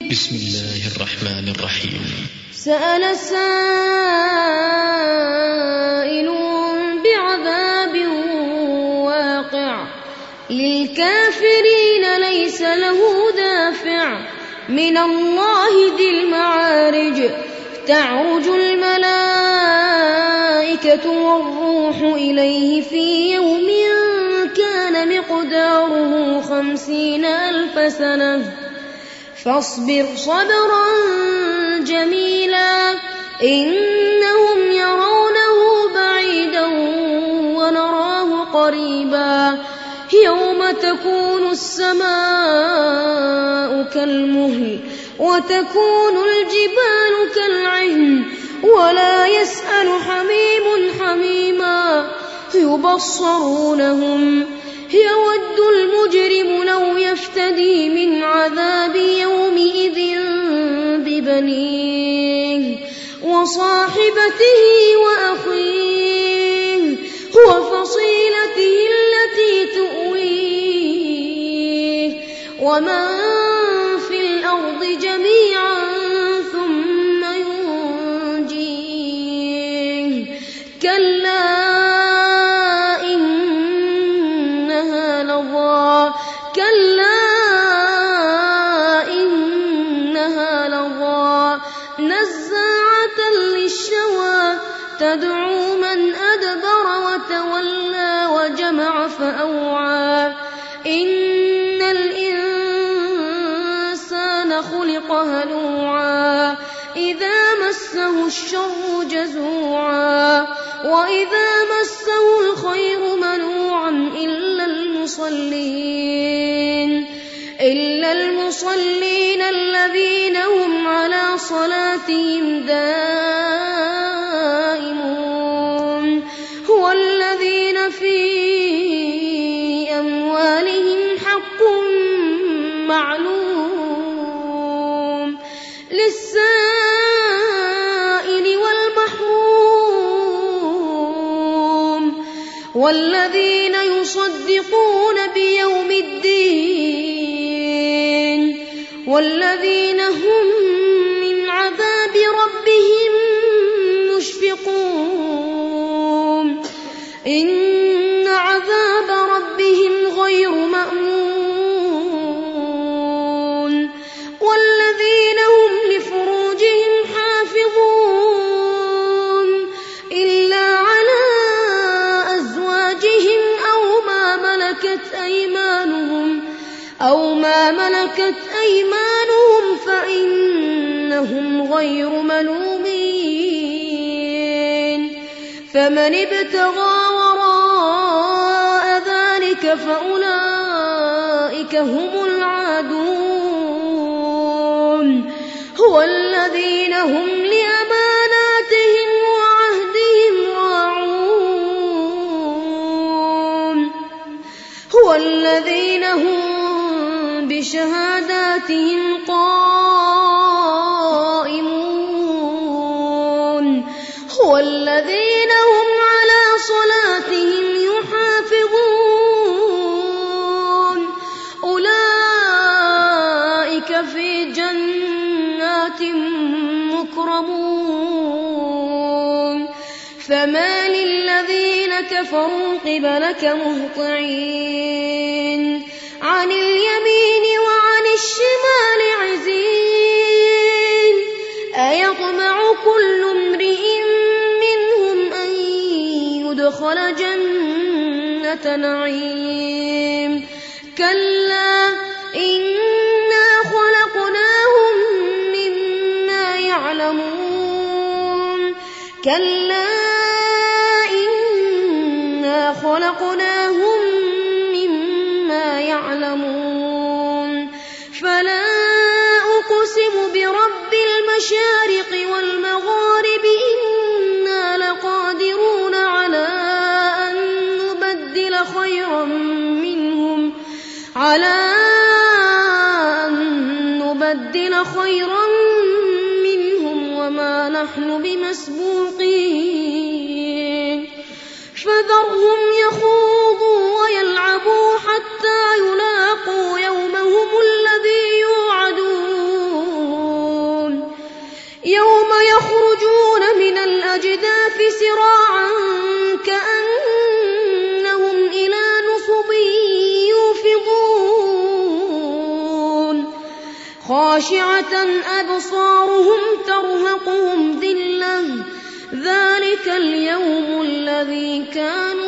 بسم الله الرحمن الرحيم. سأل سائل بعذاب واقع للكافرين ليس له دافع من الله ذي المعارج تعرج الملائكة والروح إليه في يوم كان مقداره 50,000 سنة فاصبر صبرا جميلا إنهم يرونه بعيدا ونراه قريبا يوم تكون السماء كالمهل وتكون الجبال كالعهن ولا يسأل حميم حميما يبصرونهم يود المجرم لو يفتدي من عذاب يومئذ ببنيه وصاحبته وأخيه وفصيلته التي تؤويه ومن في الأرض جميعا ثم ينجيه كلا إنها لظى نزاعة للشوى تدعو من أدبر وتولى وجمع فأوعى إن الإنسان خلق هلوعا إذا مسه الشر جزوعا وإذا مسه الخير منوعا إلا المصلين الذين هم على صلاتهم دائمون هو الذين في أموالهم حق معلوم للسائل والمحروم والذين يصدقون بيوم الدين والذين هم من عذاب ربهم مشفقون إن عذاب ربهم غير مأمون والذين هم لفروجهم حافظون إلا على أزواجهم أو ما ملكت أيمانهم فإنهم غير ملومين فمن ابتغى وراء ذلك فأولئك هم العادون هو الذين هم لأماناتهم وعهدهم راعون هو الذين هم بشهاداتهم قائمون هو الذين هم على صلاتهم يحافظون أولئك في جنات مكرمون فما للذين كفروا قبلك مهطعين عن اليمين وعن الشمال عزين أيطمع كل امرئ منهم أن يدخل جنة نعيم كلا إنا خلقناهم مما يعلمون كلا إنا خلقناهم يعلمون فلا أقسم برب المشارق والمغارب إنا لقادرون على أن نبدل خيرا منهم وما نحن بمسبوقين فذرهم يخوضوا ويلعبوا حتى يلاقوا يومهم الذي يوعدون يوم يخرجون من الأجداث سراعا كأنهم إلى نصب يوفضون خاشعة أبصارهم ترهقهم ذلة ذلك اليوم الذي كانوا